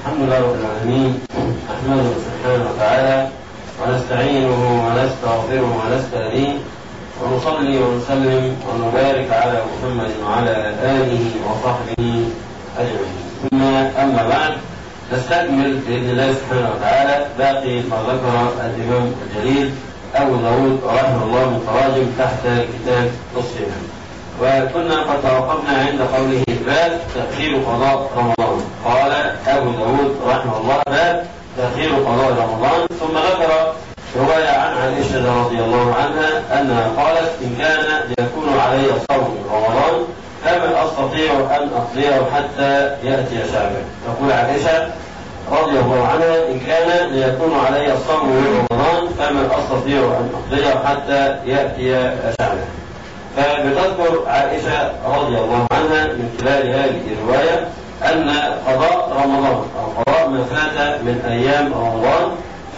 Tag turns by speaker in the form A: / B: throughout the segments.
A: الحمد لله رب العالمين، نحمده سبحانه وتعالى ونستعينه ونستغفره ونستهديه ونصلي ونسلم ونبارك على محمد وعلى آله وصحبه أجمعين. ثم أما بعد، نستكمل بإذن الله سبحانه وتعالى باقي ما ذكر الإمام الجليل أبو داود رحمه الله من تراجم تحت كتاب الصيام. وكنا قد توقفنا عند قوله باب تأخير قضاء رمضان. قال أبو داود رحمه الله باب تأخير قضاء رمضان، ثم ذكر رواية عن عائشة رضي الله عنها أنها قالت: إن كان ليكون علي صوم رمضان فما أستطيع أن أقضيه حتى يأتي شعبان. تقول عائشة رضي الله عنها: إن كان ليكون علي الصوم رمضان فما أستطيع أن أقضيه حتى يأتي شعبان. فبتذكر عائشة رضي الله عنها من خلال هذه الرواية أن قضاء رمضان أو قضاء ما فات من أيام رمضان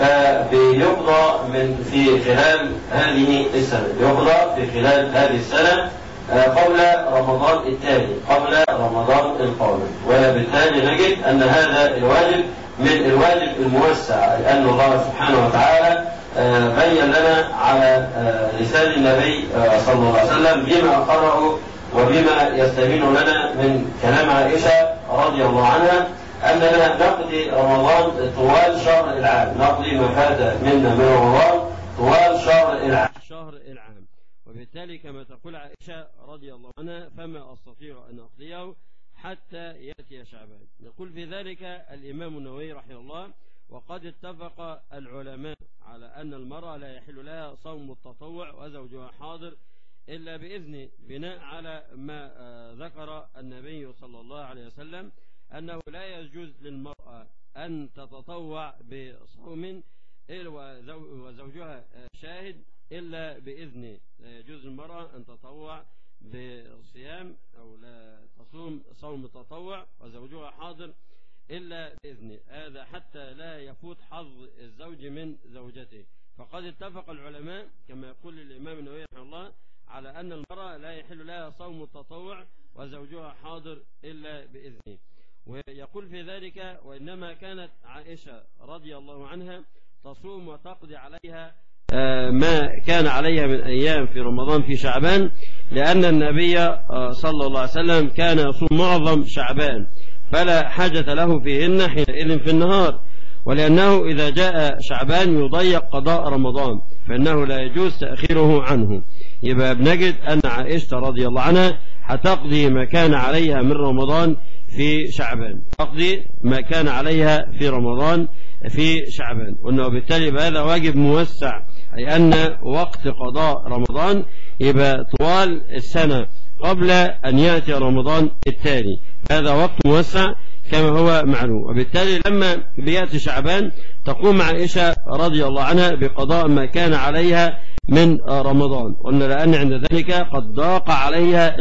A: فبيقضى في خلال هذه السنة، يقضى في خلال هذه السنة قبل رمضان التالي، قبل رمضان القادم. وبالتالي نجد أن هذا الواجب من الواجب الموسع، لأن الله سبحانه وتعالى بين لنا على لسان النبي صلى الله عليه وسلم بما أقره وبما يستبين لنا من كلام عائشة رضي الله عنها أننا نقضي رمضان طوال شهر العام، نقضي ما فات منا من رمضان طوال شهر العام. وبالتالي كما تقول عائشة رضي الله عنها: فما أستطيع أن أقضيه حتى يأتي شعبان. يقول في ذلك الإمام النووي رحمه الله: وقد اتفق العلماء على أن المرأة لا يحل لها صوم التطوع وزوجها حاضر إلا بإذن، بناء على ما ذكر النبي صلى الله عليه وسلم أنه لا يجوز للمرأة أن تتطوع بصوم وزوجها شاهد إلا بإذن. لا يجوز للمرأة أن تتطوع بصيام أو لا تصوم صوم التطوع وزوجها حاضر إلا بإذن، هذا حتى لا يفوت حظ الزوج من زوجته. فقد اتفق العلماء كما يقول الإمام النووي رحمه الله على أن المرأة لا يحل لها صوم التطوع وزوجها حاضر إلا بإذنه. ويقول في ذلك: وإنما كانت عائشة رضي الله عنها تصوم وتقضي عليها ما كان عليها من أيام في رمضان في شعبان، لأن النبي صلى الله عليه وسلم كان يصوم معظم شعبان فلا حاجة له فيهن حينئذ في النهار، ولأنه إذا جاء شعبان يضيق قضاء رمضان فإنه لا يجوز تأخيره عنه. يبقى بنجد أن عائشة رضي الله عنها هتقضي ما كان عليها من رمضان في شعبان، تقضي ما كان عليها في رمضان في شعبان. وأنه بالتالي بهذا واجب موسع، أي أن وقت قضاء رمضان يبقى طوال السنة قبل أن يأتي رمضان التالي، هذا وقت موسع كما هو معلوم. وبالتالي لما بيأتي شعبان تقوم عائشة رضي الله عنها بقضاء ما كان عليها من رمضان، قلنا لأن عند ذلك قد ضاق عليها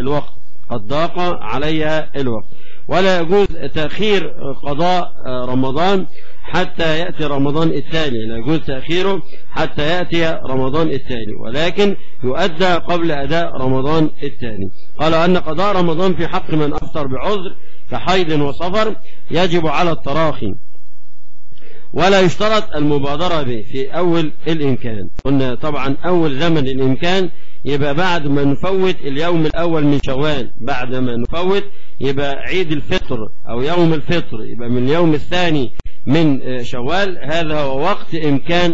A: الوقت، ولا يجوز تأخير قضاء رمضان حتى يأتي رمضان التالي، لا يجوز تأخيره حتى يأتي رمضان التالي، ولكن يؤدى قبل أداء رمضان التالي. قالوا أن قضاء رمضان في حق من أفطر بعذر كحيض وسفر يجب على التراخي، ولا يشترط المبادرة به في أول الإمكان. قلنا طبعا أول زمن الإمكان يبقى بعد ما نفوت اليوم الأول من شوال، بعد ما نفوت يبقى عيد الفطر أو يوم الفطر، يبقى من اليوم الثاني من شوال، هذا هو وقت إمكان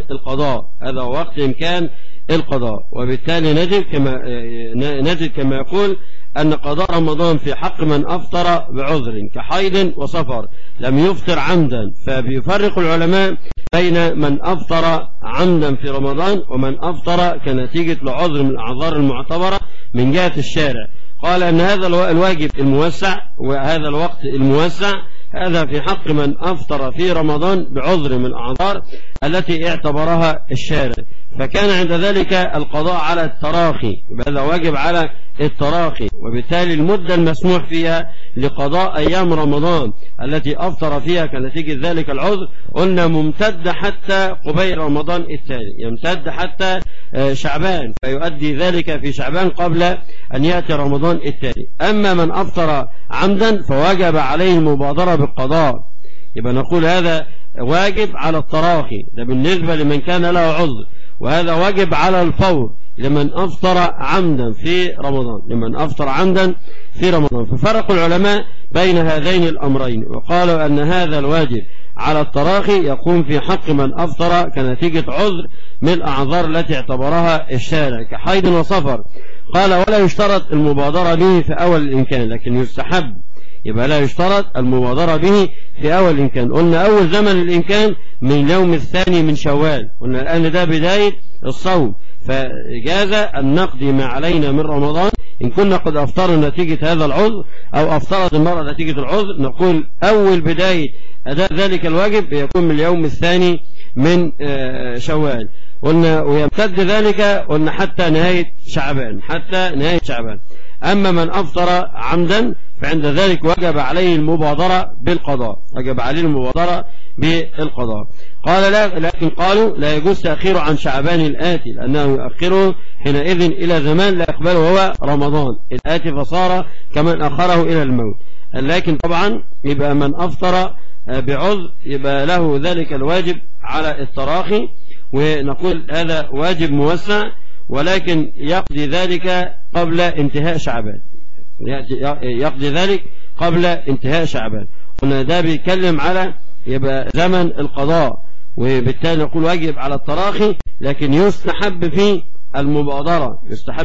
A: القضاء. وبالتالي نجد كما يقول أن قضاء رمضان في حق من أفطر بعذر كحيض وسفر لم يفطر عمدا، فبيفرق العلماء بين من أفطر عمدا في رمضان ومن أفطر كنتيجة لعذر من الأعذار المعتبرة من جهة الشارع. قال أن هذا الواجب الموسع وهذا الوقت الموسع هذا في حق من أفطر في رمضان بعذر من الأعذار التي اعتبرها الشارع، فكان عند ذلك القضاء على التراخي، هذا واجب على التراخي. وبالتالي المدة المسموح فيها لقضاء أيام رمضان التي أفطر فيها كنتيجة ذلك العذر قلنا ممتد حتى قبيل رمضان التالي، يمتد حتى شعبان، فيؤدي ذلك في شعبان قبل أن يأتي رمضان التالي. أما من أفطر عمدا فوجب عليه المبادرة بالقضاء
B: يبقى نقول هذا واجب على التراخي، ده بالنسبة لمن كان له عذر، وهذا واجب على الفور لمن أفطر عمدا في رمضان، ففرقوا العلماء بين هذين الأمرين، وقالوا أن هذا الواجب على التراخي يقوم في حق من أفطر كنتيجة عذر من الأعذار التي اعتبرها الشارع كحيض وسفر. قال ولا يشترط المبادرة به في أول الإمكان، لكن يستحب، يبقى لا يشترط المبادرة به في أول الإمكان. قلنا أول زمن الإمكان من اليوم الثاني من شوال، قلنا الآن ده بداية الصوم، فجاز أن نقضي ما علينا من رمضان إن كنا قد أفطرنا نتيجة هذا العذر أو أفطرت المرأة نتيجة العذر، نقول أول بداية أداء ذلك الواجب يكون من اليوم الثاني من شوال. قلنا ويمتد ذلك قلنا حتى نهاية شعبان، أما من أفطر عمدا فعند ذلك وجب عليه المبادرة بالقضاء، قال لا، لكن قالوا لا يجوز تأخيره عن شعبان الآتي، لأنه يؤخره حينئذ إلى زمان لا يقبله هو رمضان الآتي، فصار كمن أخره إلى الموت. لكن طبعا يبقى من أفطر بعذر يبقى له ذلك الواجب على التراخي، ونقول هذا واجب موسع، ولكن يقضي ذلك قبل انتهاء شعبان، قلنا ده بيتكلم على يبقى زمن القضاء، وبالتالي نقول واجب على التراخي، لكن يستحب فيه المبادرة،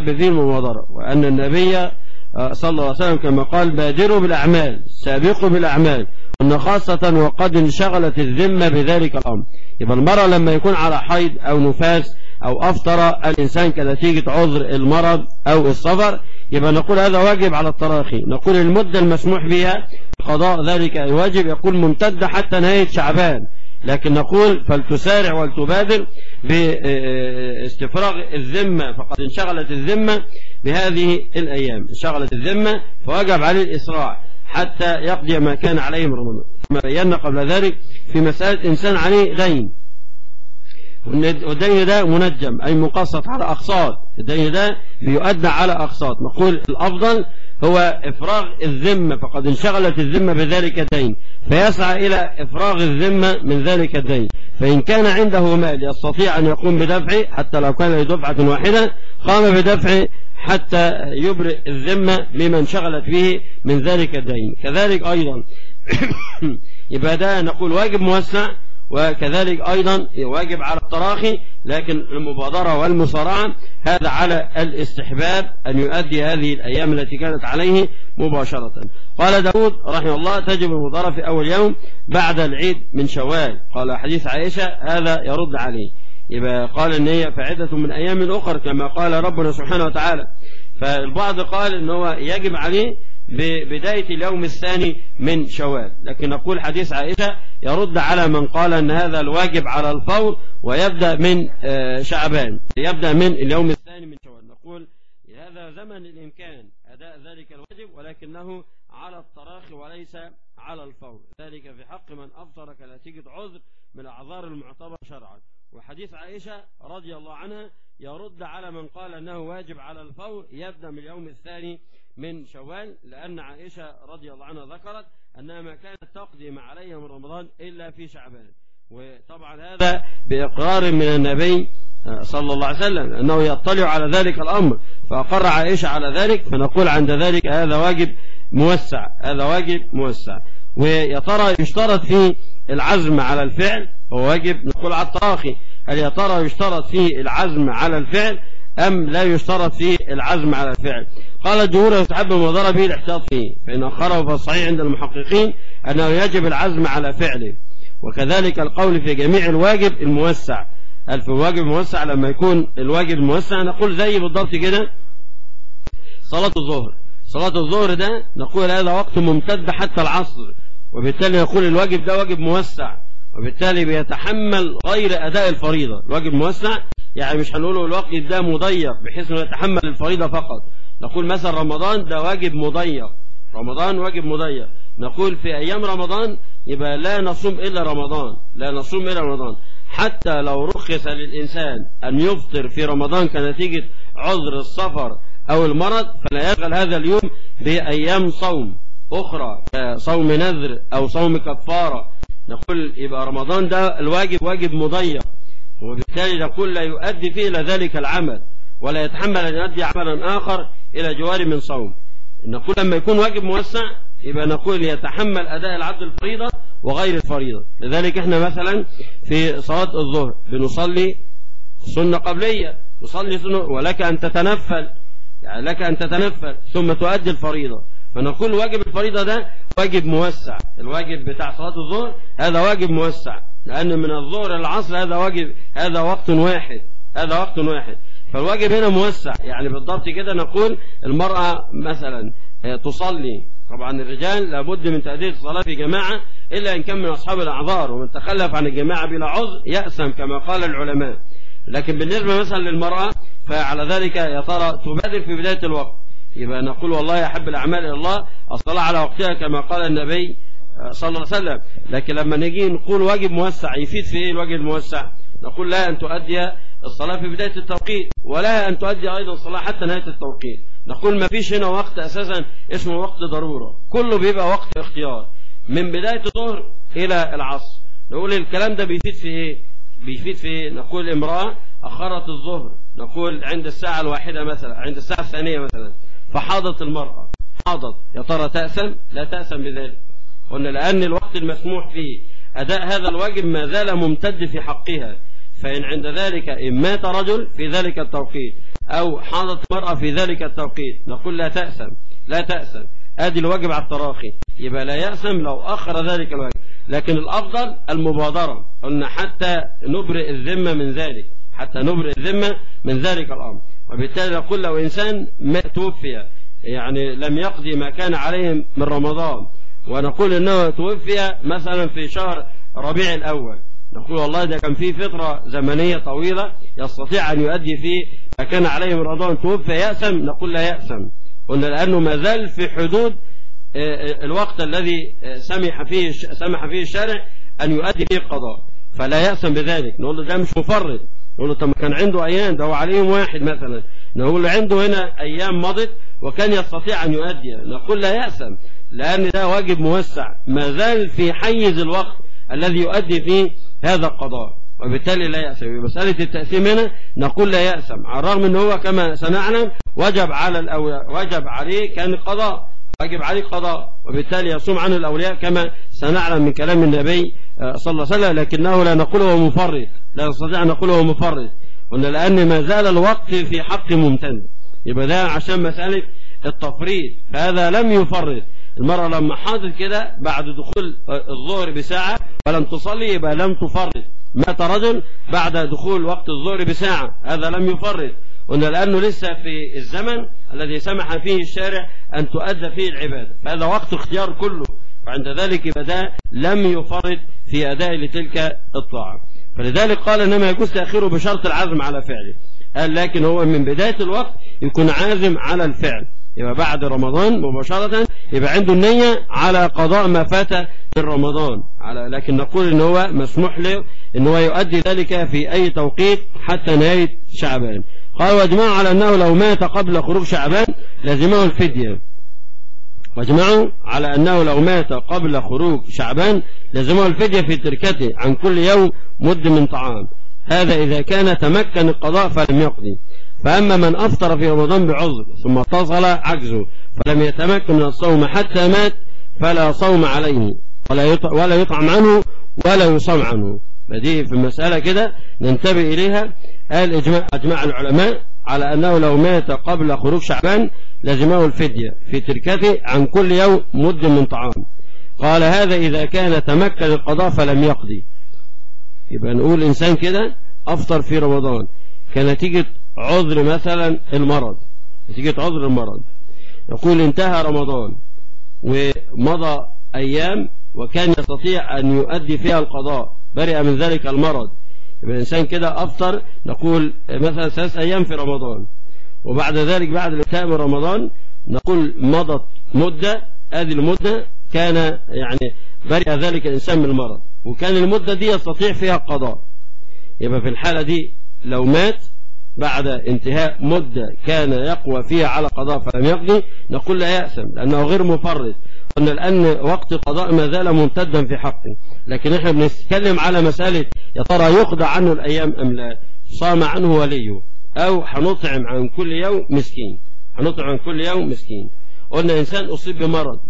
B: وأن النبي صلى الله عليه وسلم كما قال بادروا بالأعمال، سابقوا بالأعمال، وأن خاصة وقد انشغلت الذمة بذلك الأمر. يبقى المرأة لما يكون على حيض أو نفاس أو أفطر الإنسان كنتيجة عذر المرض أو السفر، يبقى نقول هذا واجب على التراخي. نقول المدة المسموح بها قضاء ذلك الواجب يقول ممتدة حتى نهاية شعبان، لكن نقول فلتسارع ولتبادر باستفراغ الذمة، فقد انشغلت الذمة بهذه الأيام، فوجب عليه الإسراع حتى يقضي ما كان عليه من رمضان. كما بينا قبل ذلك في مسألة إنسان عليه دين، والدين ده منجم أي مقسط على أقساط، الدين ده بيؤدى على أقساط، نقول الأفضل هو إفراغ الذمة، فقد انشغلت الذمة بذلك الدين، فيسعى إلى إفراغ الذمة من ذلك الدين، فإن كان عنده مال يستطيع أن يقوم بدفعه حتى لو كان لدفعة واحدة قام بدفعه حتى يبرئ الذمة مما انشغلت به من ذلك الدين. كذلك أيضا يبقى ده نقول واجب موسع، وكذلك أيضا واجب على التراخي، لكن المبادرة والمسارعة هذا على الاستحباب أن يؤدي هذه الأيام التي كانت عليه مباشرة. قال داود رحمه الله تجب المبادرة في أول يوم بعد العيد من شوال. قال حديث عائشة هذا يرد عليه، يبقى قال ان هي فعدة من أيام أخرى كما قال ربنا سبحانه وتعالى. فالبعض قال ان هو يجب عليه ببداية اليوم الثاني من شوال، لكن نقول حديث عائشة يرد على من قال أن هذا الواجب على الفور ويبدأ من شعبان، يبدأ من اليوم الثاني من شوال. نقول هذا زمن الإمكان أداء ذلك الواجب، ولكنه على التراخي وليس على الفور، ذلك في حق من أفطر كنتيجة عذر من الأعذار المعتبرة شرعا. وحديث عائشة رضي الله عنها يرد على من قال أنه واجب على الفور يبدأ من اليوم الثاني من شوال، لأن عائشة رضي الله عنها ذكرت أنها ما كانت تقضي ما عليها من رمضان إلا في شعبان، وطبعا هذا بإقرار من النبي صلى الله عليه وسلم أنه يطلع على ذلك الأمر، فأقر عائشة على ذلك، فنقول عند ذلك هذا واجب موسع. ويا ترى يشترط فيه العزم على الفعل؟ هو واجب نقول على التراخي، هل يا ترى يشترط فيه العزم على الفعل أم لا يشترط فيه العزم على الفعل؟ قال الجمهور يستحب المبادرة به الاحتياط فيه، فإن أخره فالصحيح عند المحققين أنه يجب العزم على فعله. وكذلك القول في جميع الواجب الموسع، في الواجب الموسع لما يكون الواجب الموسع نقول زي بالضبط كده صلاة الظهر ده نقول هذا وقت ممتد حتى العصر، وبالتالي نقول الواجب ده واجب موسع، وبالتالي بيتحمل غير أداء الفريضة. الواجب موسع يعني مش هنقوله الوقت ده مضيق بحيث انه يتحمل الفريضة فقط، نقول مثلا رمضان ده واجب مضيق، نقول في أيام رمضان يبقى لا نصوم إلا رمضان، حتى لو رخص للإنسان أن يفطر في رمضان كنتيجة عذر السفر أو المرض فلا يشغل هذا اليوم بأيام صوم أخرى كصوم نذر أو صوم كفارة، نقول يبقى رمضان ده الواجب واجب مضيق، وبالتالي نقول لا يؤدي فيه إلى ذلك العمل ولا يتحمل أن يؤدي عملا آخر إلى جوار من صوم. نقول لما يكون واجب موسع يبقى نقول يتحمل أداء العبد الفريضة وغير الفريضة. لذلك احنا مثلا في صلاة الظهر بنصلي سنة قبلية، نصلي سنة ولك أن تتنفل، يعني لك أن تتنفل ثم تؤدي الفريضة. فنقول واجب الفريضة ده واجب موسع، الواجب بتاع صلاة الظهر هذا واجب موسع، لأن من الظهر للعصر هذا واجب، هذا وقت واحد، هذا وقت واحد. فالواجب هنا موسع، يعني بالضبط كده نقول المرأة مثلا تصلي، طبعا الرجال لابد من تأدية الصلاة في جماعة إلا إن كان من أصحاب الأعذار، ومن تخلف عن الجماعة بلا عذر يأسم كما قال العلماء. لكن بالنسبة مثلا للمرأة فعلى ذلك يا ترى تبادر في بداية الوقت، يبقى نقول والله أحب الأعمال إلى الله الصلاة على وقتها كما قال النبي صلى الله عليه وسلم. لكن لما نجي نقول واجب موسع يفيد في إيه الواجب الموسع؟ نقول لا أن تؤدي الصلاة في بداية التوقيت، ولا أن تؤدي أيضا الصلاة حتى نهاية التوقيت. نقول ما فيش هنا وقت أساسا اسمه وقت ضرورة، كله بيبقى وقت اختيار من بداية الظهر إلى العصر. نقول الكلام ده بيفيد في إيه؟ بيفيد في إيه؟ نقول امرأة أخرت الظهر، نقول عند الساعة الواحدة مثلا، عند الساعة الثانية مثلا، فحاضت المرأة، حاضت، يا ترى تأسم؟ لا تأسم بذلك. قلنا لأن الوقت المسموح فيه أداء هذا الواجب ما زال ممتد في حقها، فإن عند ذلك إن مات رجل في ذلك التوقيت أو حاضت مرأة في ذلك التوقيت نقول لا تأسم، لا تأسم، أدي الواجب على التراخي، يبقى لا يأسم لو أخر ذلك الواجب. لكن الأفضل المبادرة، قلنا حتى نبرئ الذمة من ذلك، حتى نبرئ الذمة من ذلك الأمر. وبالتالي نقول لو إنسان توفي يعني لم يقضي ما كان عليه من رمضان، ونقول إنه توفي مثلا في شهر ربيع الأول، نقول والله ده كان فيه فترة زمنية طويلة يستطيع أن يؤدي فيه ما كان عليه من رمضان، توفي يأسم؟ نقول لا يأسم، قلنا لأنه ما زال في حدود الوقت الذي سمح فيه الشارع أن يؤدي فيه القضاء، فلا يأسم بذلك. نقول له ده مش مفرط، نقول له طب ما كان عنده أيام، ده هو عليهم واحد مثلا، نقول له عنده هنا أيام مضت وكان يستطيع أن يؤدي، نقول لا يأسم، لأن ده واجب موسع ما زال في حيز الوقت الذي يؤدي فيه هذا القضاء، وبالتالي لا يأسم. مسألة التأسيم هنا نقول لا يأسم، على الرغم أنه هو كما سنعلم وجب عليه كان القضاء، واجب عليه قضاء، وبالتالي يصوم عنه الأولياء كما سنعلم من كلام النبي صلى الله عليه وسلم. لكنه لا نقول هو مفرط، لا نستطيع أن نقول هو مفرط، قلنا لأن ما زال الوقت في حق ممتد، يبقى ده عشان مسألة التفريط، فهذا لم يفرط. المرأة لما حاضت كده بعد دخول الظهر بساعة ولم تصلي يبقى لم تفرط. مات رجل بعد دخول وقت الظهر بساعة، هذا لم يفرط، قلنا لأنه لسه في الزمن الذي سمح فيه الشارع أن تؤدى فيه العبادة، فهذا وقت اختيار كله، وعند ذلك يبقى ده لم يفرط في أداء لتلك الطاعة. فلذلك قال إنما يجوز تأخيره بشرط العزم على فعله، قال لكن هو من بداية الوقت يكون عازم على الفعل، يبقى بعد رمضان مباشرة يبقى عنده النية على قضاء ما فات من رمضان، لكن نقول إن هو مسموح له إن هو يؤدي ذلك في أي توقيت حتى نهاية شعبان. قال واجمعوا على أنه لو مات قبل خروج شعبان لازمه الفدية، واجمعوا على أنه لو مات قبل خروج شعبان لازمه الفدية في تركته عن كل يوم مد من طعام، هذا إذا كان تمكن القضاء فلم يقضي. فأما من أفطر في رمضان بعذر ثم اتصل عجزه فلم يتمكن من الصوم حتى مات فلا صوم عليه ولا يطعم عنه ولا يصوم عنه. فدي في المسألة كده ننتبه إليها. أجمع العلماء على أنه لو مات قبل خروج شعبان لازمه الفدية في تركته عن كل يوم مد من طعام. قال هذا إذا كان تمكن القضاء فلم يقضي. يبقى نقول إنسان كده أفطر في رمضان كنتيجة عذر مثلا المرض، نتيجة عذر المرض، يقول انتهى رمضان ومضى أيام وكان يستطيع أن يؤدي فيها القضاء برئ من ذلك المرض، يبقى الإنسان كده أفطر نقول مثلا 3 أيام في رمضان، وبعد ذلك بعد الانتهاء من رمضان نقول مضت مدة، هذه المدة كان يعني برئ ذلك الإنسان من المرض وكان المدة دي يستطيع فيها القضاء، يبقى في الحالة دي لو مات بعد انتهاء مدة كان يقوى فيها على قضاء فلم يقضي نقول لا يأسم لأنه غير مفرط. قلنا لأن وقت القضاء ما زال ممتدا في حقه، لكن احنا بنتكلم على مسألة يا ترى يقضى عنه الأيام أم لا، صام عنه وليه أو هنطعم عن كل يوم مسكين، هنطعم عن كل يوم مسكين. قلنا إنسان أصيب بمرض،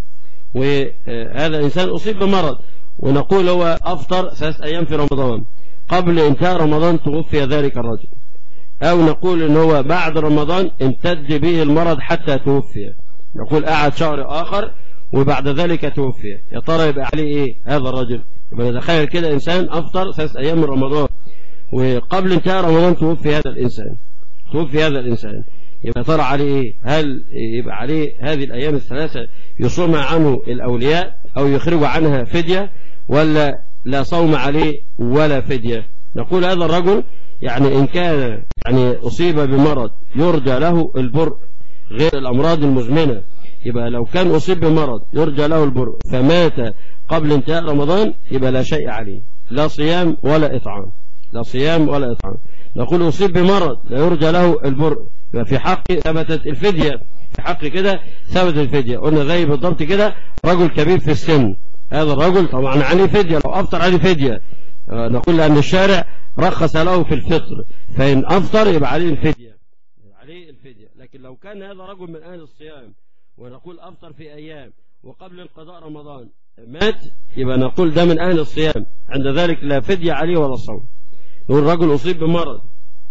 B: وهذا إنسان أصيب بمرض ونقول هو أفطر 3 أيام في رمضان، قبل انتهاء رمضان توفي ذلك الرجل، أو نقول إن هو بعد رمضان امتد به المرض حتى توفي، نقول قعد شهر آخر وبعد ذلك توفي، يا ترى يبقى عليه إيه هذا الرجل؟ يبقى نتخيل كده إنسان أفطر 3 أيام من رمضان وقبل انتهاء رمضان توفي هذا الإنسان، يبقى ترى عليه إيه؟ هل يبقى عليه هذه الأيام ال3 يصوم عنه الأولياء أو يخرج عنها فدية، ولا لا صوم عليه ولا فدية؟ نقول هذا الرجل يعني إن كان يعني أصيب بمرض يرجى له البرء غير الأمراض المزمنة، يبقى لو كان أصيب بمرض يرجى له البرء فمات قبل انتهاء رمضان يبقى لا شيء عليه، لا صيام ولا إطعام، لا صيام ولا إطعام. نقول أصيب بمرض لا يرجى له البرء، يبقى في حق ثبتت الفدية، في حق كده ثبتت الفدية. قلنا زي بالضبط كده رجل كبير في السن، هذا الرجل طبعا عليه فدية، لو أفطر عليه فدية، نقول لأن الشارع رخص له في الفطر، فإن أفطر يبقى عليه الفدية، لكن لو كان هذا رجل من أهل الصيام ونقول أفطر في أيام وقبل انقضاء رمضان مات، يبقى نقول ده من أهل الصيام، عند ذلك لا فدية عليه ولا صوم. نقول رجل أصيب بمرض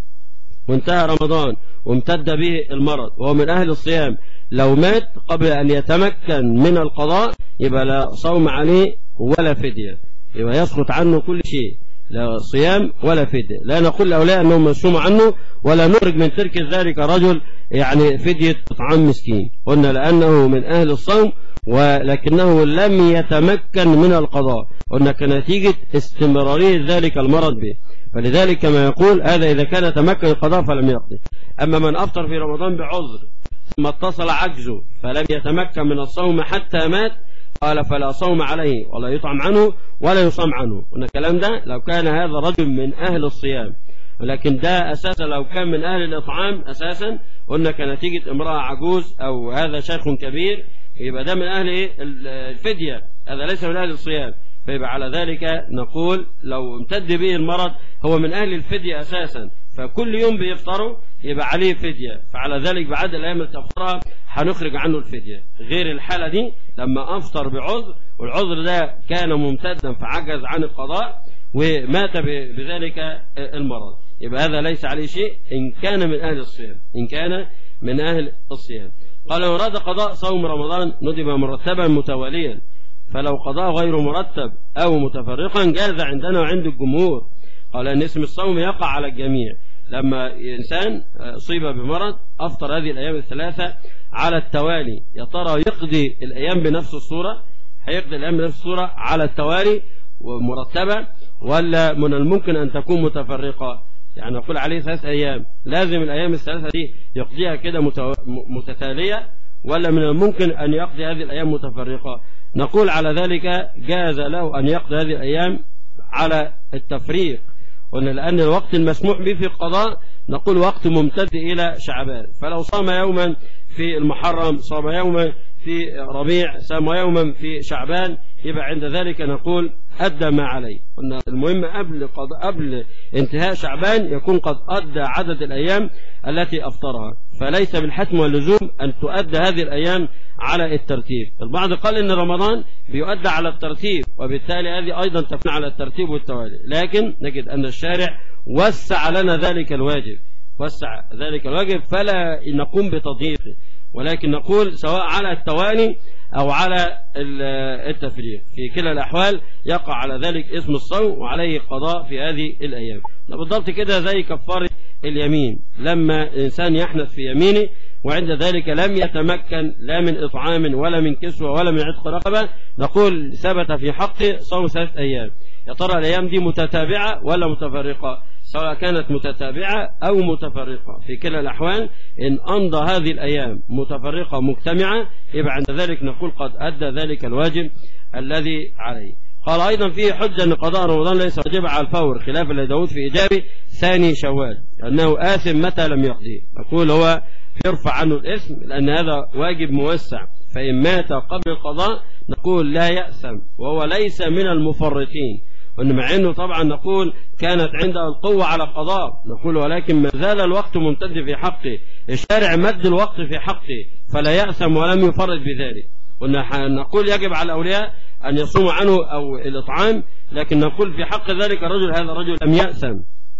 B: وانتهى رمضان وامتد به المرض وهو من أهل الصيام، لو مات قبل أن يتمكن من القضاء يبقى لا صوم عليه ولا فدية، يبقى يسقط عنه كل شيء، لا صيام ولا فدية. لا نقول لأولياء أنهم يصوموا عنه ولا نخرج من ترك ذلك رجل يعني فدية طعام مسكين، قلنا لأنه من أهل الصوم ولكنه لم يتمكن من القضاء، قلنا كنتيجة استمرارية ذلك المرض به، فلذلك كما يقول هذا إذا كان تمكن القضاء فلم يقضي. أما من أفطر في رمضان بعذر ثم اتصل عجزه فلم يتمكن من الصوم حتى مات، قال فلا صوم عليه ولا يطعم عنه ولا يصام عنه. قلنا الكلام ده لو كان هذا رجل من أهل الصيام، ولكن ده أساسا لو كان من أهل الإطعام أساسا، قلنا كنتيجة امرأة عجوز أو هذا شيخ كبير، يبقى ده من أهل الفدية، هذا ليس من أهل الصيام، فيبقى على ذلك نقول لو امتد به المرض هو من أهل الفدية أساسا، فكل يوم بيفطروا يبقى عليه فدية، فعلى ذلك بعد الأيام اللي تفطرها هنخرج عنه الفدية، غير الحالة دي لما أفطر بعذر والعذر ده كان ممتدا فعجز عن القضاء ومات بذلك المرض، يبقى هذا ليس عليه شيء إن كان من أهل الصيام، إن كان من أهل الصيام. قال لو أراد قضاء صوم رمضان ندب مرتبا متواليا، فلو قضاء غير مرتب أو متفرقا جاز عندنا وعند الجمهور. قال أن اسم الصوم يقع على الجميع، لما إنسان أصيب بمرض أفطر هذه الأيام ال3 على التوالي، يا ترى يقضي الأيام بنفس الصورة، هيقضي الأيام بنفس الصورة على التوالي ومرتبة، ولا من الممكن أن تكون متفرقة؟ يعني نقول عليه 3 أيام لازم الأيام ال3 دي يقضيها كده متتالية، ولا من الممكن أن يقضي هذه الأيام متفرقة؟ نقول على ذلك جاز له أن يقضي هذه الأيام على التفريق، قلنا لأن الوقت المسموح به في القضاء نقول وقت ممتد إلى شعبان، فلو صام يوما في المحرم، صام يوما في ربيع، صام يوما في شعبان، يبقى عند ذلك نقول أدى ما عليه. قلنا المهم قبل انتهاء شعبان يكون قد أدى عدد الأيام التي أفطرها، فليس بالحتم واللزوم أن تؤدى هذه الأيام على الترتيب. البعض قال إن رمضان بيؤدى على الترتيب وبالتالي هذه أيضا تكون على الترتيب والتوالي، لكن نجد أن الشارع وسع لنا ذلك الواجب، فلا نقوم بتضييقه، ولكن نقول سواء على التوالي أو على التفريق، في كلا الأحوال يقع على ذلك اسم الصوم وعليه قضاء في هذه الأيام. بالضبط كده زي كفارة اليمين، لما إنسان يحنث في يمينه وعند ذلك لم يتمكن لا من إطعام ولا من كسوة ولا من عتق رقبة، نقول ثبت في حقه صوم 3 أيام. يا ترى الأيام دي متتابعة ولا متفرقة؟ سواء كانت متتابعة أو متفرقة، في كلا الأحوال إن أمضى هذه الأيام متفرقة مجتمعة يبقى عند ذلك نقول قد أدى ذلك الواجب الذي عليه. قال أيضا فيه حجة أن قضاء رمضان ليس واجبا على الفور، خلافا لداود في إجابة ثاني شوال أنه آثم متى لم يقضيه، نقول هو يرفع عنه الإثم لأن هذا واجب موسع، فإن مات قبل القضاء نقول لا يأثم وهو ليس من المفرطين، وإن مع أنه طبعا نقول كانت عنده القوة على القضاء، نقول ولكن ما زال الوقت ممتد في حقه، الشارع مد الوقت في حقه فلا يأثم ولم يفرط بذلك. ونقول يجب على الأولياء أن يصوموا عنه أو الإطعام، لكن نقول في حق ذلك الرجل هذا الرجل لم يأثم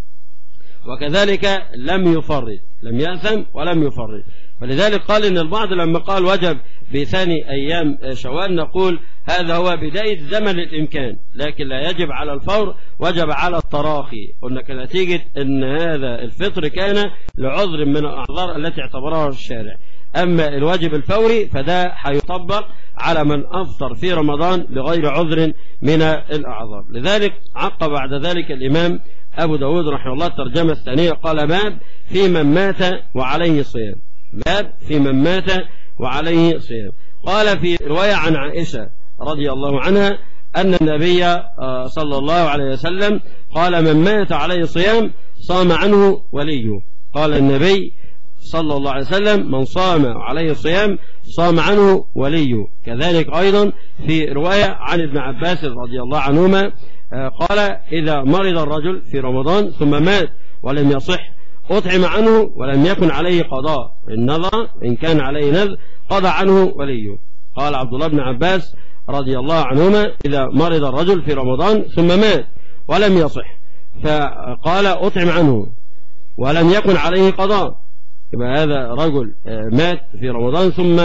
B: وكذلك لم يفرط، لم يأثم ولم يفرط. فلذلك قال إن البعض لما قال وجب بثاني أيام شوال نقول هذا هو بداية زمن الإمكان، لكن لا يجب على الفور، وجب على التراخي. قلنا كنتيجة أن هذا الفطر كان لعذر من الأعذار التي اعتبرها الشارع. أما الواجب الفوري فده هيطبق على من أفطر في رمضان بغير عذر من الأعذار. لذلك عقب بعد ذلك الإمام أبو داود رحمه الله الترجمة الثانية قال باب في من مات وعليه صيام، باب في من مات وعليه صيام. قال في رواية عن عائشة رضي الله عنها أن النبي صلى الله عليه وسلم قال من مات عليه صيام صام عنه وليه. قال النبي صلى الله عليه وسلم من صام عليه صيام صام عنه وليه. كذلك أيضا في رواية عن ابن عباس رضي الله عنهما قال إذا مرض الرجل في رمضان ثم مات ولم يصح أطعم عنه ولم يكن عليه قضاء، إن كان عليه نذر قضى عنه وليه. قال عبد الله بن عباس رضي الله عنهما إذا مرض الرجل في رمضان ثم مات ولم يصح فقال أطعم عنه ولم يكن عليه قضاء، يبقى هذا رجل مات في رمضان ثم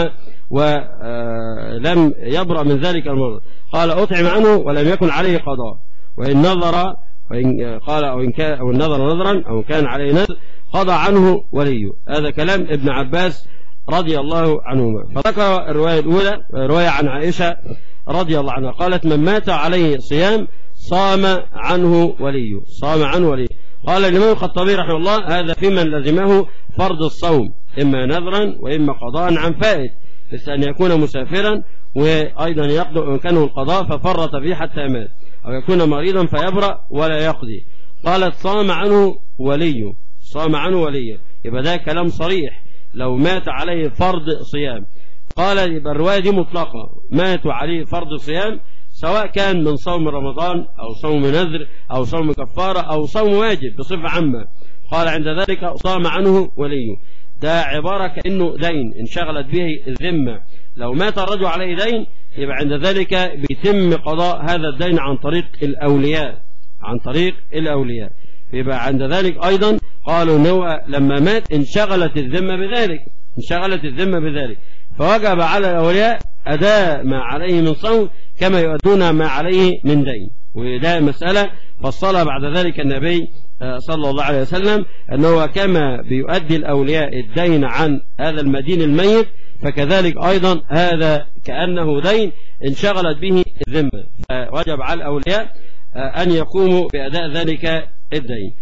B: ولم يبرأ من ذلك المرض، قال أطعم عنه ولم يكن عليه قضاء، وإن نظر قال أو إن نظر نظرا أو كان عليه نذر قضى عنه وليه. هذا كلام ابن عباس رضي الله عنهما. فذكر الرواية الأولى رواية عن عائشة رضي الله عنها قالت من مات عليه صيام صام عنه وليه، صام عنه وليه. قال الإمام الخطابي رحمه الله هذا في من لزمه فرض الصوم إما نذرا وإما قضاء عن فائت، مثل أن يكون مسافرا وأيضا يقضي إمكانه القضاء ففرط فيه حتى مات، أو يكون مريضا فيبرأ ولا يقضي. قالت صام عنه وليه، صام عنه وليه، يبقى ده كلام صريح لو مات عليه فرض صيام. قال يبقى الرواية دي مطلقة، مات عليه فرض صيام سواء كان من صوم رمضان أو صوم نذر أو صوم كفارة أو صوم واجب بصفة عامة. قال عند ذلك صام عنه وليه، ده عبارة كأنه دين انشغلت به الذمة. لو مات الرجل عليه دين يبقى عند ذلك بيتم قضاء هذا الدين عن طريق الأولياء، عن طريق الأولياء. يبقى عند ذلك أيضا قالوا إنه لما مات انشغلت الذمة بذلك، انشغلت الذمة بذلك، فوجب على الأولياء أداء ما عليه من صوم كما يؤدون ما عليه من دين. وده مسألة فصلها بعد ذلك النبي صلى الله عليه وسلم أنه كما بيؤدي الأولياء الدين عن هذا المدين الميت فكذلك أيضا هذا كأنه دين انشغلت به الذمة، فوجب على الأولياء أن يقوموا بأداء ذلك الدين.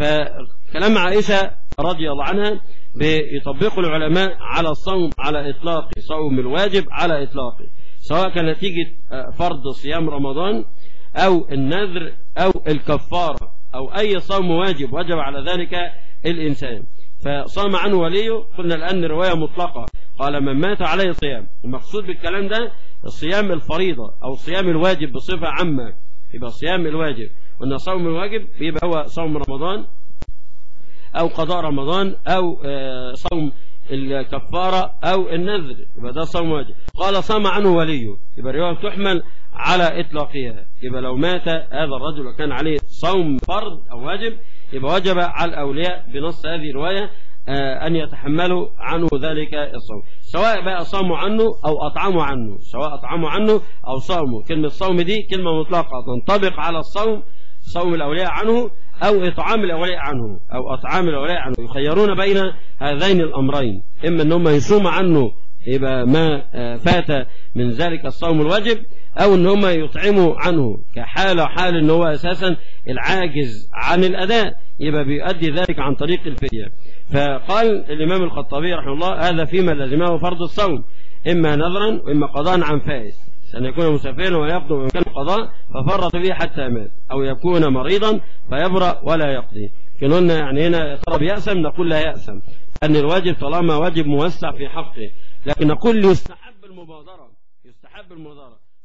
B: فكلام عائشة رضي الله عنها بيطبق العلماء على الصوم على إطلاق صوم الواجب على إطلاقه، سواء كان نتيجة فرض صيام رمضان أو النذر أو الكفارة أو أي صوم واجب وجب على ذلك الإنسان. فصام عنه وليه قلنا الآن رواية مطلقة، قال من مات عليه صيام. المقصود بالكلام ده الصيام الفريضة أو صيام الواجب بصفة عامة، يبقى صيام الواجب، وأن صوم الواجب يبقى هو صوم رمضان أو قضاء رمضان أو صوم الكفارة أو النذر، يبقى ده صوم واجب. قال صام عنه وليه، يبقى الرواية تحمل على إطلاقها. يبقى لو مات هذا الرجل وكان عليه صوم فرض أو واجب يبقى وجب على الأولياء بنص هذه الرواية أن يتحملوا عنه ذلك الصوم، سواء بقى صاموا عنه أو أطعموا عنه، سواء أطعموا عنه أو صاموا. كلمة صوم دي كلمة مطلقة تنطبق على الصوم، صوم الأولياء عنه أو إطعام الأولياء عنه أو أطعام الأولياء عنه، يخيرون بين هذين الأمرين، إما أنهم يصوم عنه يبقى ما فات من ذلك الصوم الواجب، أو أن هم يطعموا عنه كحالة حال أنه هو أساسا العاجز عن الأداء يبقى بيؤدي ذلك عن طريق الفدية. فقال الإمام الخطابي رحمه الله هذا فيما لزمه فرض الصوم إما نذرا وإما قضاء عن فائس، أن يكون مسافرا ويقضي ويمكن القضاء ففرط به حتى مات، أو يكون مريضا فيبرأ ولا يقضي. قلنا يعني هنا طلب يأسم، نقول لا يأسم أن الواجب طالما واجب موسع في حقه، لكن نقول يستحب المبادرة، يستحب المبادرة.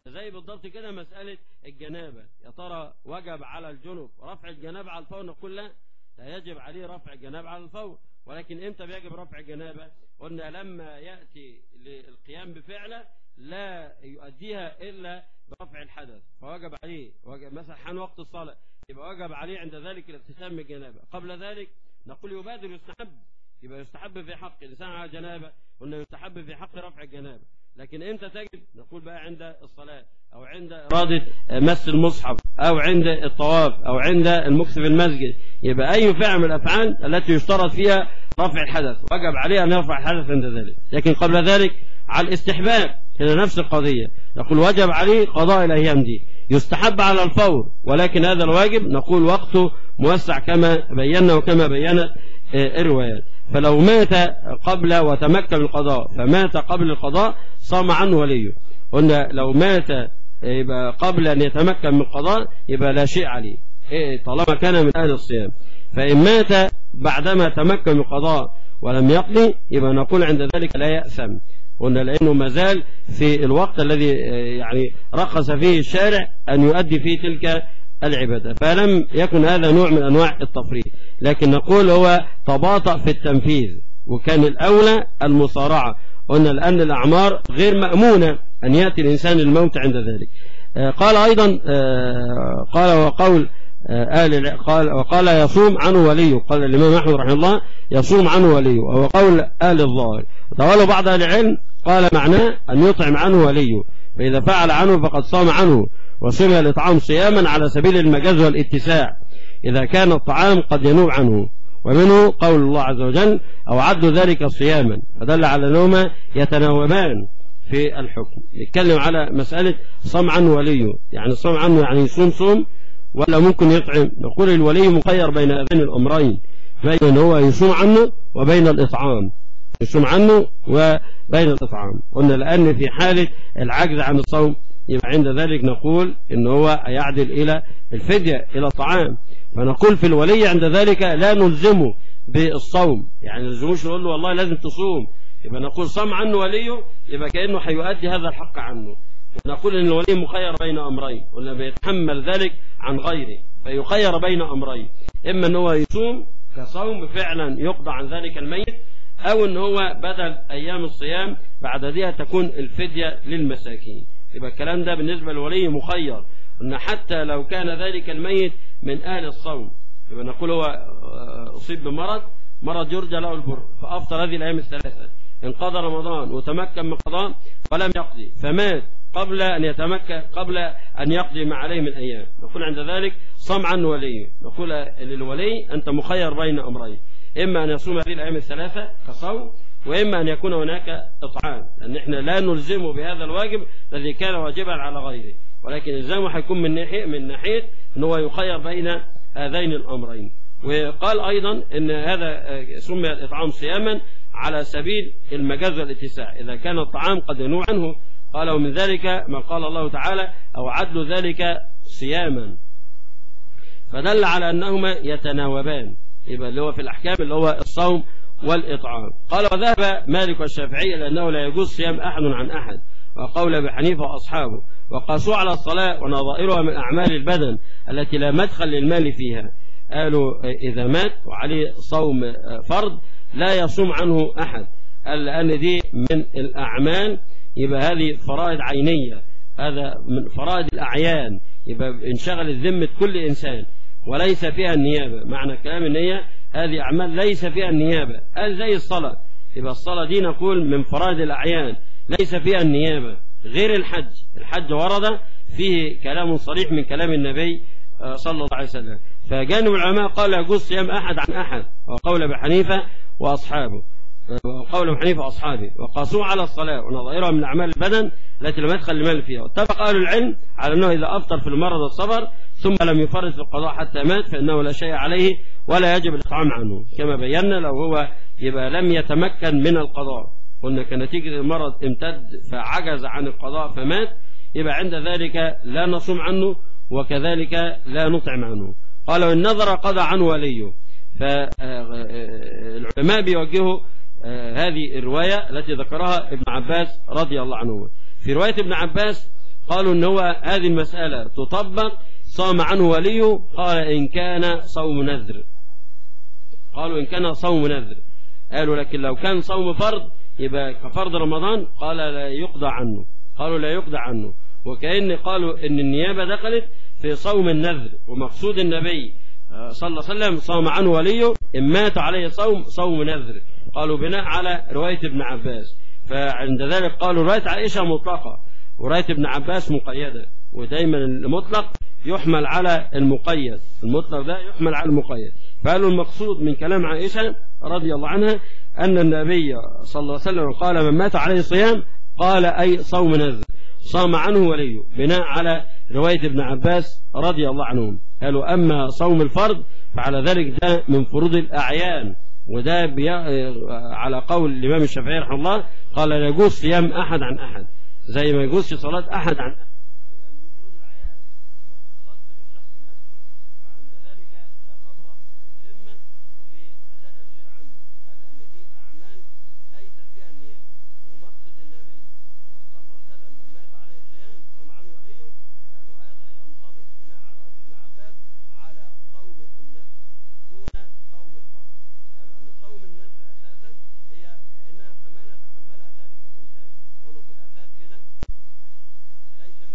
B: زي بالضبط كده مسألة الجنابة، يا ترى وجب على الجنب رفع الجنابة على الفور؟ نقول لا يجب عليه رفع الجنابة على الفور. ولكن امتى بيجب رفع الجنابة؟ قلنا لما يأتي للقيام بفعله لا يؤديها إلا برفع الحدث، فوجب عليه مثلا حان وقت الصلاة، يبقى وجب عليه عند ذلك الاغتسال من الجنابة. قبل ذلك نقول يبادر يستحب، يبقى يستحب في حق الإنسان على جنابة، قلنا يستحب في حق رفع الجنابة. لكن امتى تجب؟ نقول بقى عند الصلاة، أو عند إرادة مس المصحف، أو عند الطواف، أو عند المكث في المسجد. يبقى أي فعل من الأفعال التي يشترط فيها رفع الحدث وجب عليه أن يرفع الحدث عند ذلك. لكن قبل ذلك على الاستحباب هي نفس القضية، نقول وجب عليه قضاء الأيام دي، يستحب على الفور، ولكن هذا الواجب نقول وقته موسع كما بينا وكما بينت الروايات. فلو مات قبل وتمكن القضاء فمات قبل القضاء صام عنه وليه. قلنا لو مات يبقى قبل أن يتمكن من القضاء يبقى لا شيء عليه طالما كان من أهل الصيام. فإن مات بعدما تمكن من القضاء ولم يقضي يبقى نقول عند ذلك لا يأثم، قلنا لأنه مازال في الوقت الذي يعني رخص فيه الشارع أن يؤدي فيه تلك العبادة، فلم يكن هذا نوع من أنواع التفريط. لكن نقول هو تباطأ في التنفيذ، وكان الأولى المصارعة. قلنا لأن الأعمار غير مأمونة أن يأتي الإنسان الموت عند ذلك. قال أيضا وقال يصوم عنه وليه، قال الإمام أحمد رحمه الله يصوم عنه وليه، وهو قول أهل الظاهر. وتولوا بعض أهل العلم قال معناه أن يطعم عنه وليه، فإذا فعل عنه فقد صام عنه، وسمي الإطعام صياما على سبيل المجاز والاتساع إذا كان الطعام قد ينوب عنه. ومنه قول الله عز وجل أو عد ذلك صياما، فدل على أنهما يتناوبان في الحكم. يتكلم على مسألة صام عنه وليه، يعني صام عنه يعني يصوم ولا ممكن يطعم. نقول الولي مخير بين هذين الأمرين، بين هو يصوم عنه وبين الإطعام، يصوم عنه وبين الإطعام. قلنا لأن في حالة العجز عن الصوم يبقى عند ذلك نقول إن هو يعدل إلى الفدية إلى الطعام. فنقول في الولي عند ذلك لا نلزمه بالصوم، يعني نلزموش نقول له والله لازم تصوم، يبقى نقول صام عنه وليه، يبقى كأنه هيؤدي هذا الحق عنه. ونقول إن الولي مخير بين أمرين، ولا بيتحمل ذلك عن غيره، فيخير بين أمرين، إما أن هو يصوم كصوم فعلا يقضى عن ذلك الميت، أو أن هو بدل أيام الصيام بعد ذلك تكون الفدية للمساكين. يبقى الكلام ده بالنسبة للولي مخير، أن حتى لو كان ذلك الميت من أهل الصوم، يبقى نقول هو أصيب بمرض يرجى له البر فأفطر هذه الأيام الثلاثة، انقضى رمضان وتمكن من قضاء ولم يقضي فمات قبل أن يقضي ما عليه من أيام، نقول عند ذلك صام عنه وليه. نقول للولي أنت مخير بين أمرين، إما أن يصوم هذه الأيام الثلاثة كصوم، وإما أن يكون هناك إطعام، لأن إحنا لا نلزمه بهذا الواجب الذي كان واجبا على غيره، ولكن إلزامه هيكون من ناحية أنه يخير بين هذين الأمرين. وقال أيضا أن هذا سمي الإطعام صياما على سبيل المجاز والاتساع إذا كان الطعام قد ينوع عنه. قال ومن ذلك ما قال الله تعالى أو عدل ذلك صياما، فدل على أنهما يتناوبان، يبقى اللي هو في الأحكام اللي هو الصوم والإطعام. قال وذهب مالك والشافعي لأنه لا يجوز صيام أحد عن أحد، وقول أبي حنيفة وأصحابه، وقاسوا على الصلاة ونظائرها من أعمال البدن التي لا مدخل للمال فيها. قالوا إذا مات وعليه صوم فرض لا يصوم عنه أحد، قال لأن دي من الأعمال، يبقى هذه فرائض عينية، هذا من فرائض الأعيان، يبقى انشغل الذمة كل إنسان وليس فيها النيابة. معنى كلام النية هذه أعمال ليس فيها النيابة، قال زي الصلاة، يبقى الصلاة دي نقول من فرائض الأعيان ليس فيها النيابة. غير الحج ورد فيه كلام صريح من كلام النبي صلى الله عليه وسلم. فجانب العلماء قال يجوز صيام أحد عن أحد، وقول أبي حنيفة وأصحابه وقاسوا على الصلاة ونظائرها من أعمال البدن التي لم يدخل المال فيها. واتفق أهل العلم على أنه إذا أفطر في المرض والصبر ثم لم يفرط في القضاء حتى مات فإنه لا شيء عليه ولا يجب الإطعام عنه، كما بينا لو هو يبقى لم يتمكن من القضاء، قلنا كنتيجة المرض امتد فعجز عن القضاء فمات، يبقى عند ذلك لا نصوم عنه وكذلك لا نطعم عنه. قال وإن نظر قضى عنه وليه. فالعلماء بيوجهوا هذه الرواية التي ذكرها ابن عباس رضي الله عنه. في رواية ابن عباس قالوا إن هو هذه المسألة تطبق صام عنه وليه. قال إن كان صوم نذر. قالوا إن كان صوم نذر. قالوا لكن لو كان صوم فرض يبقى كفرض رمضان. قال لا يقضى عنه. قالوا لا يقضى عنه. وكأن قالوا إن النيابة دخلت في صوم النذر، ومقصود النبي صلى الله عليه وسلم صام عنه وليه إن مات عليه صوم نذر. قالوا بناء على رواية ابن عباس. فعند ذلك قالوا رواية عائشة مطلقة ورواية ابن عباس مقيدة، ودايما المطلق يحمل على المقيد، المطلق ده يحمل على المقيد. فقالوا المقصود من كلام عائشة رضي الله عنها أن النبي صلى الله عليه وسلم قال من مات عليه صيام، قال أي صوم نذر صام عنه وليه، بناء على رواية ابن عباس رضي الله عنهم. قالوا أما صوم الفرض فعلى ذلك ده من فروض الأعيان، وده على قول الإمام الشافعي رحمه الله قال لا يجوز صيام أحد عن أحد، زي ما يجوز في صلاة أحد عن أحد. ليس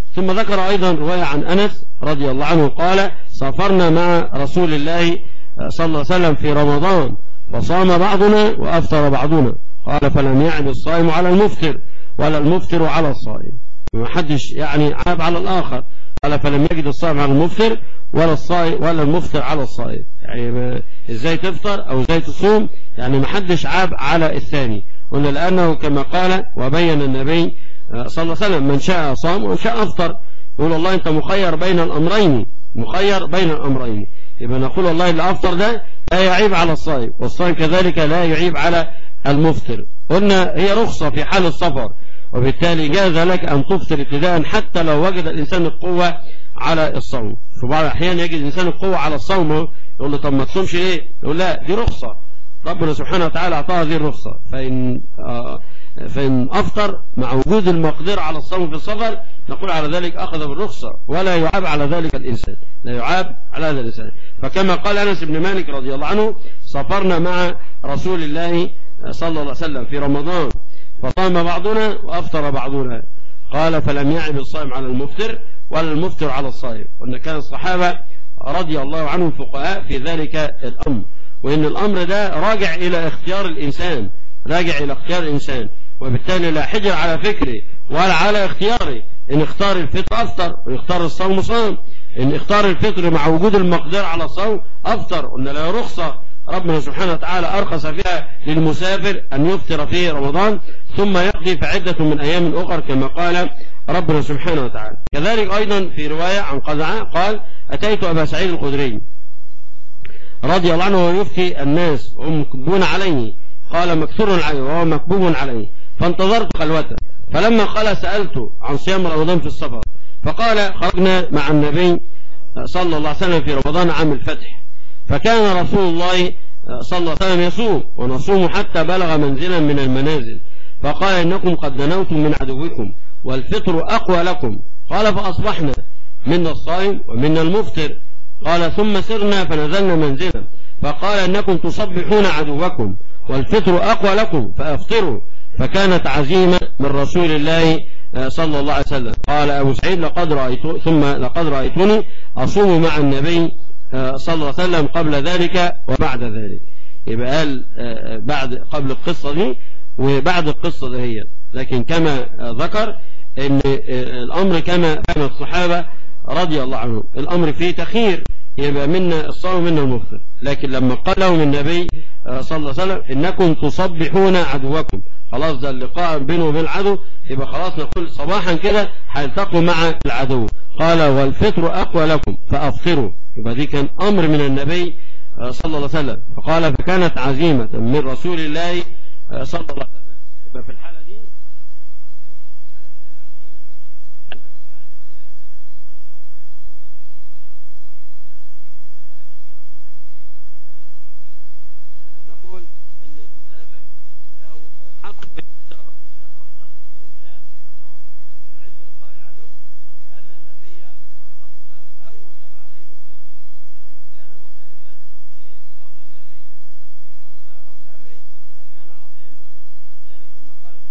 B: ثم ذكر أيضا رواية عن أنس رضي الله عنه قال سافرنا مع رسول الله صلى الله عليه وسلم في رمضان وصام بعضنا وأفطر بعضنا قال فلم يعب الصائم على المفطر ولا المفطر على الصائم. ما حدش يعني عاب على الآخر. قال فلم يجد الصائم على المفطر ولا الصائم ولا المفطر على الصائم. يعني ازاي تفطر او ازاي تصوم، يعني ما حدش عاب على الثاني. قلنا لأنه كما قال وبين النبي صلى الله عليه وسلم من شاء صام ومن شاء أفطر. يقول الله أنت مخير بين الأمرين، مخير بين الأمرين. يبقى نقول الله اللي أفطر ده لا يعيب على الصائم، والصائم كذلك لا يعيب على المفطر. قلنا هي رخصة في حال السفر، وبالتالي جاز لك أن تفطر ابتداء حتى لو وجد الإنسان القوة على الصوم. في بعض الأحيان يجد الإنسان القوة على الصوم يقول له طب ما تصومش ليه؟ يقول لا دي رخصة، ربنا سبحانه وتعالى أعطاها هذه الرخصة. فإن أفطر مع وجود المقدرة على الصوم في السفر نقول على ذلك أخذ بالرخصة ولا يعاب على ذلك الإنسان، لا يعاب على هذا الإنسان. فكما قال أنس بن مالك رضي الله عنه سافرنا مع رسول الله صلى الله عليه وسلم في رمضان فصام بعضنا وأفطر بعضنا قال فلم يعب الصائم على المفطر ولا المفطر على الصائم. وأن كان الصحابة رضي الله عنهم فقهاء في ذلك الأمر، وإن الأمر ده راجع إلى اختيار الإنسان، راجع إلى اختيار الإنسان، وبالتالي لا حجر على فكره ولا على اختياره. إن اختار الفطر أفطر، وإن اختار الصوم صام. إن اختار الفطر مع وجود المقدرة على الصوم أفطر. قلنا له رخصة ربنا سبحانه وتعالى أرخص فيها للمسافر أن يفطر في رمضان ثم يقضي فعدة من أيام أخرى كما قال ربنا سبحانه وتعالى. كذلك أيضا في رواية عن قزعة قال أتيت أبا سعيد الخدري رضي الله عنه ويفتي الناس وهم مكبون عليه، قال مكسور عليه وهو مكبوب عليه، فانتظرت خلوته. فلما قال سألته عن صيام رمضان في السفر فقال خرجنا مع النبي صلى الله عليه وسلم في رمضان عام الفتح، فكان رسول الله صلى الله عليه وسلم يصوم ونصوم حتى بلغ منزلا من المنازل، فقال إنكم قد دنوتم من عدوكم والفطر أقوى لكم. قال فأصبحنا منا الصائم ومنا المفطر. قال ثم سرنا فنزلنا منزلا فقال إنكم تصبحون عدوكم والفطر أقوى لكم فأفطروا. فكانت عزيمة من رسول الله صلى الله عليه وسلم. قال أبو سعيد لقد رأيتني أصوم مع النبي صلى الله عليه وسلم قبل ذلك وبعد ذلك. يبقى قال قبل القصة دي وبعد القصة دي هي. لكن كما ذكر ان الأمر كما كان الصحابة رضي الله عنهم الأمر فيه تخيير، يبقى منا الصوم ومنا المفطر. لكن لما قال لهم النبي صلى الله عليه وسلم إنكم تصبحون عدوكم، خلاص ده اللقاء بينه وبين العدو، يبقى خلاص نقول صباحا كده هيلتقوا مع العدو. قال والفطر أقوى لكم فأفطروا. يبقى دي كان أمر من النبي صلى الله عليه وسلم. فقال فكانت عزيمة من رسول الله صلى الله عليه وسلم. يبقى في الحالة دي نقول ان المسافر له حق في الإفطار إن شاء أفطر وإن شاء صام. عند لقاء العدو أن النبي صلى الله عليه وسلم أوجب عليه الفطر، كان مخالفا لقول النبي أو الأمر فكان عاصيا بذلك. ذلك لما قال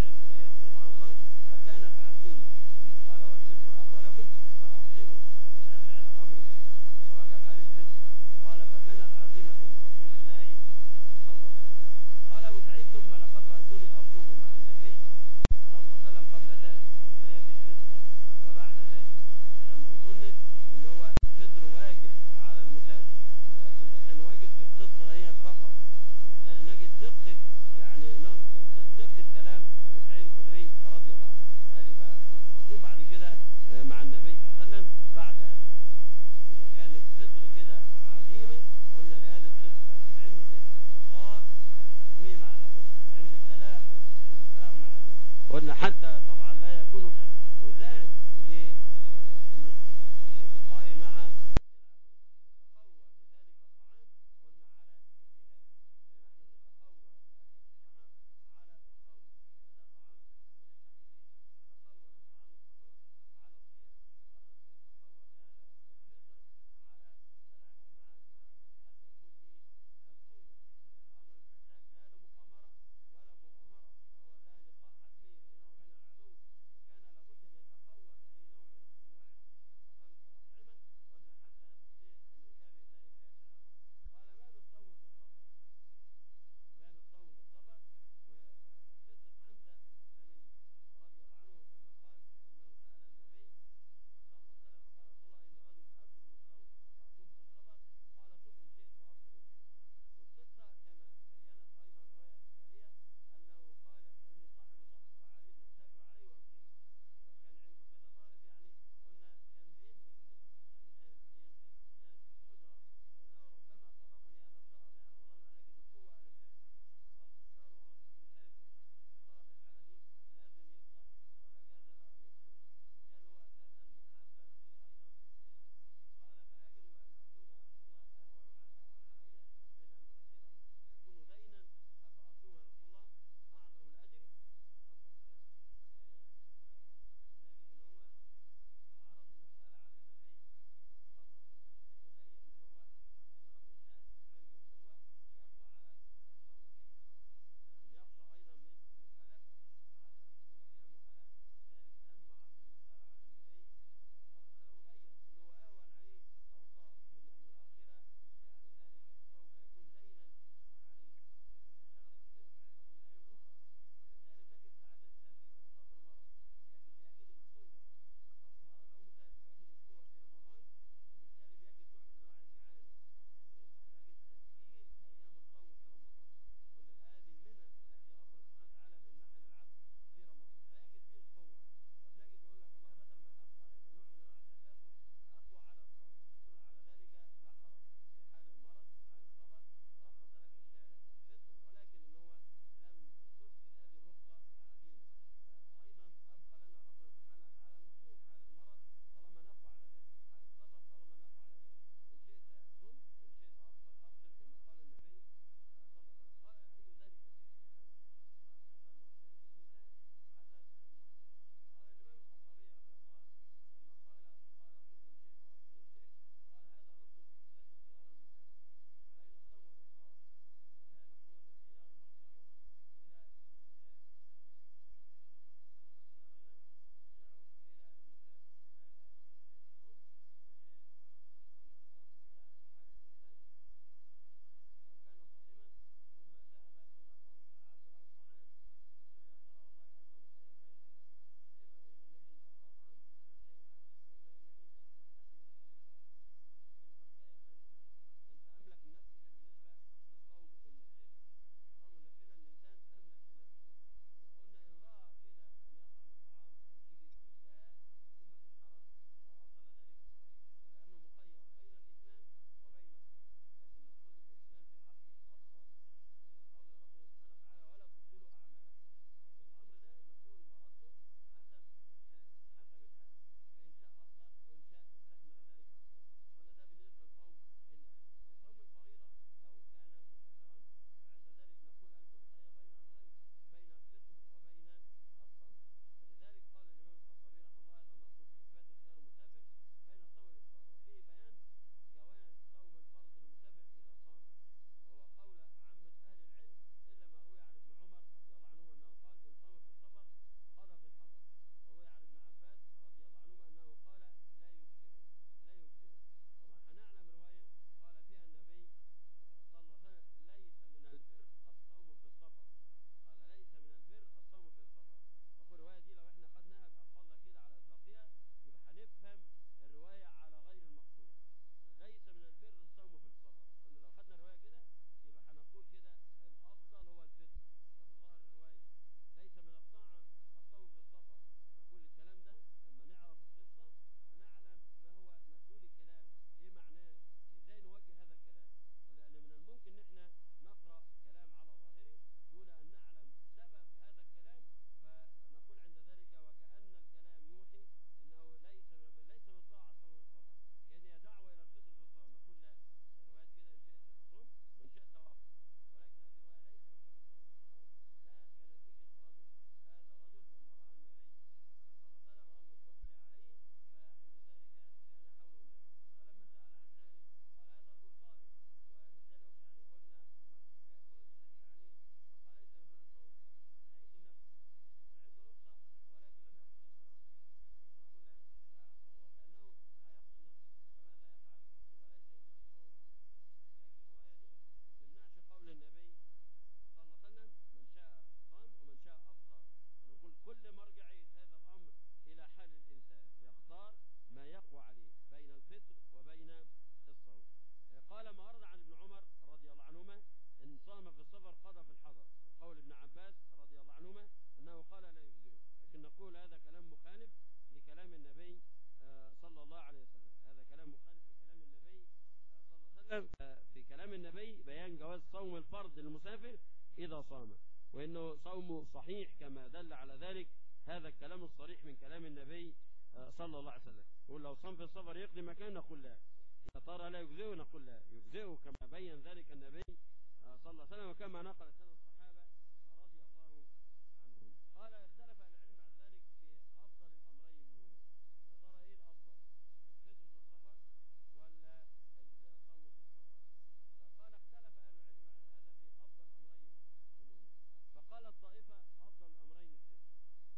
B: جواز صوم الفرض للمسافر إذا صام، وإنه صومه صحيح كما دل على ذلك هذا الكلام الصريح من كلام النبي صلى الله عليه وسلم. يقول لو صام في السفر يقضي مكان، نقول لا. يا ترى لا يجزئه؟ نقول لا يجزئه، كما بين ذلك النبي صلى الله عليه وسلم وكما نقل سنة الصحابة رضي الله عنهم. قال اختلف العلم بعد ذلك في أفضل الأمرين منهما. يا ترى إيه الأفضل؟ الفطر في السفر ولا الصوم في السفر؟ فقال اختلف أهل العلم بعد هذا في أفضل الأمرين منهما. فقال الطائفة أفضل الأمرين الفطر،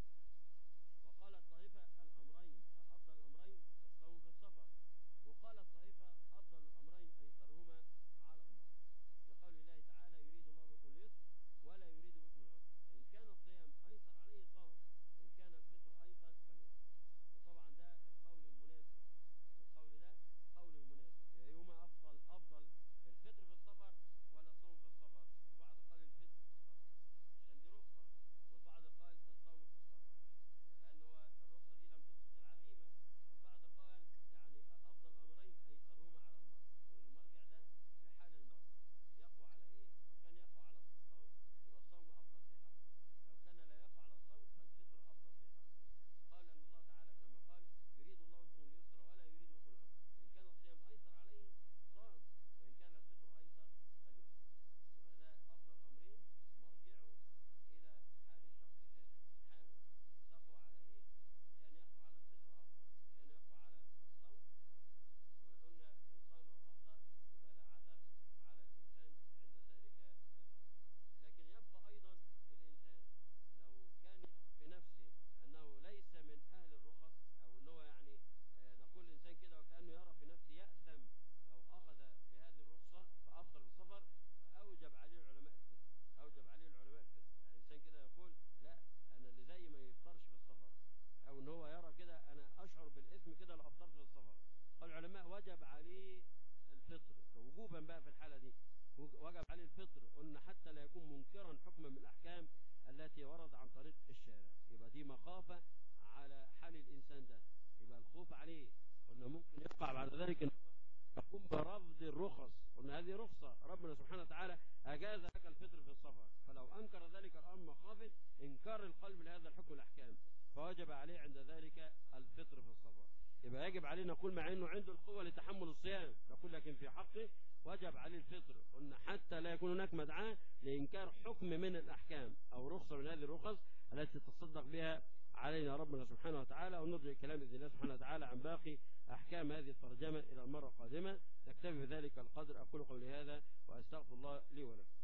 B: وقال الطائفة الأمرين أفضل الأمرين الصوم في السفر، وقال الطائفة أفضل الأمرين أيسرهما على المرء، لقول الله تعالى يريد الله بكم اليسر ولا يريد بكم العسر، إن كان الصيام أيسر عليه صام، وإن كان الفطر أيسر فليفطر. وطبعا ده القول المناسب، القول ده قول المناسب. أيهما أفضل الفطر في السفر ولا الصوم في السفر؟ البعض قال الفطر في السفر عشان دي رخصة، والبعض قال الصوم في السفر لأن هو الرخصة دي لم تثبت العزيمة، والبعض قال يعني أفضل الأمرين أيسرهما على المرء، وإن المرجع ده لحال المرء يقوى على إيه؟ لو كان يقوى على الصوم يبقى الصوم أفضل في حقه، لو كان لا يقوى على الصوم فالفطر أفضل في حقه. قال أن الله تعالى كما قال يريد الله بكم اليسر ولا يريد بكم العسر، إن كان الصيام أيسر عليه صام، وإن كان الفطر أيسر فليفطر. يبقى ده أفضل الأمرين مرجعه إلى حال الشخص ذاته، حاله تقوى على إيه؟ إن كان يقوى على الفطر أفضل، إن كان يقوى على الصوم وقلنا إن صام وأفطر يبقى لا عتب على الإنسان عند ذلك الأمر. لكن يبقى أيضا الإنسان لو كان يرى في نفسه أنه ليس من أهل الرخص، أو أنه يعني نقول الإنسان كده وكأنه يرى في نفسه يأثم لو أخذ بهذه الرخصة فأفطر في السفر، فأوجب عليه العلماء الفطر، أوجب عليه العلماء الفطر. يعني الإنسان كده يقول لا أنا اللي زي ما يفطرش في السفر، أو أن هو يرى كده أنا أشعر بالإثم كده لو أفطرت في السفر، قال العلماء وجب عليه الفطر وجوبا بقى في الحالة دي، وجب عليه الفطر. قلنا حتى لا يكون منكرا حكما من الأحكام التي ورد عن طريق الشارع، يبقى دي مخافة على حال الإنسان ده، يبقى الخوف عليه. قلنا ممكن يقع بعد ذلك أن يقوم برفض الرخص، قلنا هذه رخصة ربنا سبحانه وتعالى أجاز لك الفطر في السفر، فلو أنكر ذلك الأمر مخافة إنكار القلب لهذا الحكم الأحكام، فوجب عليه عند ذلك الفطر في السفر. يبقى يجب عليه نقول مع أنه عنده القوة لتحمل الصيام، نقول لكن في حقه وجب عليه الفطر. قلنا حتى لا يكون هناك مدعاة لإنكار حكم من الأحكام أو رخصة من هذه الرخص التي تصدق بها علينا ربنا سبحانه وتعالى. ونرجع كلام بإذن الله سبحانه وتعالى عن باقي أحكام هذه الترجمة إلى المرة القادمة. نكتفي بذلك القدر. أقول قولي هذا وأستغفر الله لي ولكم.